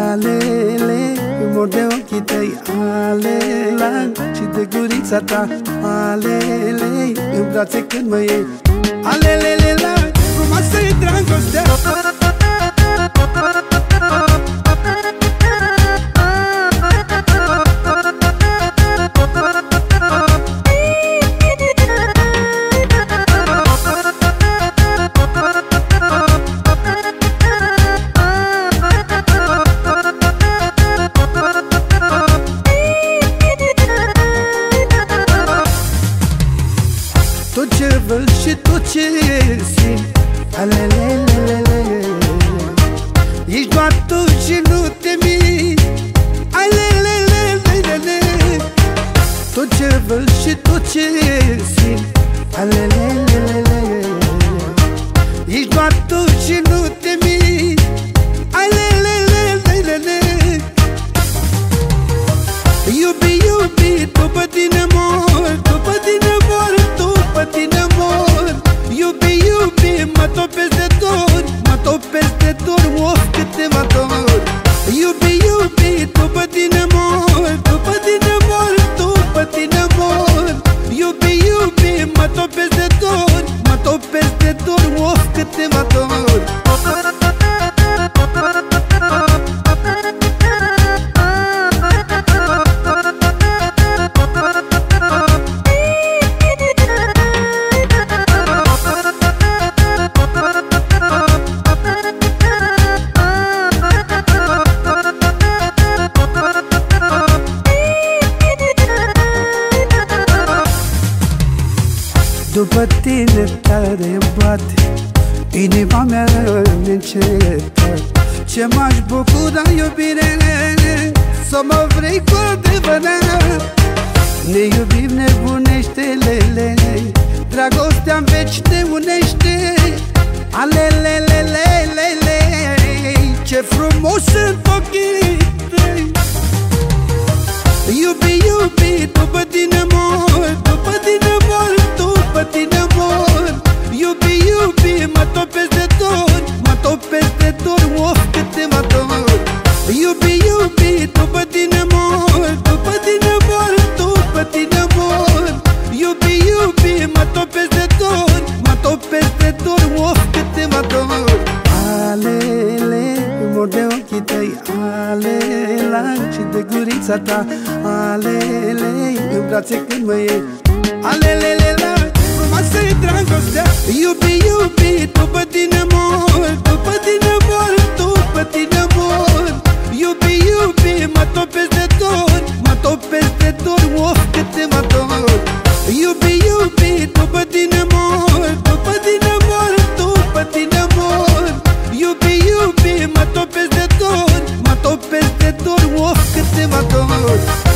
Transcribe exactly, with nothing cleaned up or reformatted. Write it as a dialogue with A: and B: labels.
A: alele, îmi mor de ochii tăi, alela, și de gurița ta, alele, în brațe când mă iei, alelele, la, frumoasă e dragostea. Tot ce văd și tot ce simt, alelelelele, ești doar tu și nu te mint, alelelelele. Tot ce văd și tot ce simt, alelelelele, ești doar tu și nu te mint, alelelelele. Iubi, iubi, după tine mor, după tine mor, după tine mor. Iubi, iubi, mă topesc de dor, mă topesc de dor, of, câte mă dor. Iubi, iubi, după tine mor, după tine mor, după tine mor. Iubi, iubi, mă topesc de dor, mă topesc de dor, of, câte mă dor. După tine tare bate inima mea neîncetă. Ce m-aș bucura, iubire, să mă vrei cu adevărat. Ne iubim, nebunește, lele, dragostea-n veci ne unește, alelelelelele. Ce frumos sunt ochii tăi. Iubi, iubi, după tine mor, după tine mor, după tine mor. Iubi, iubi, mă topesc de dor, mă topesc de dor, of, câte mă dor. Iubi, iubi, după tine mor, după tine mor, după tine mor. Iubi, iubi, mă topesc de dor, mă topesc de dor, of, câte mă dor. Alele, îmi mor de ochii tăi, alela, și de gurița ta, alele, în brațe când mă iei, alelele, la, frumoasă e dragostea. Iubi, iubi, după tine mor, după tine mor, după tine mor. Iubi, iubi, mă topesc de dor, mă topesc de dor, of, câte mă dor. Iubi, iubi, după tine mor, după tine mor, după tine mor. Iubi, iubi, mă topesc de dor, mă topesc de dor, of, câte mă dor.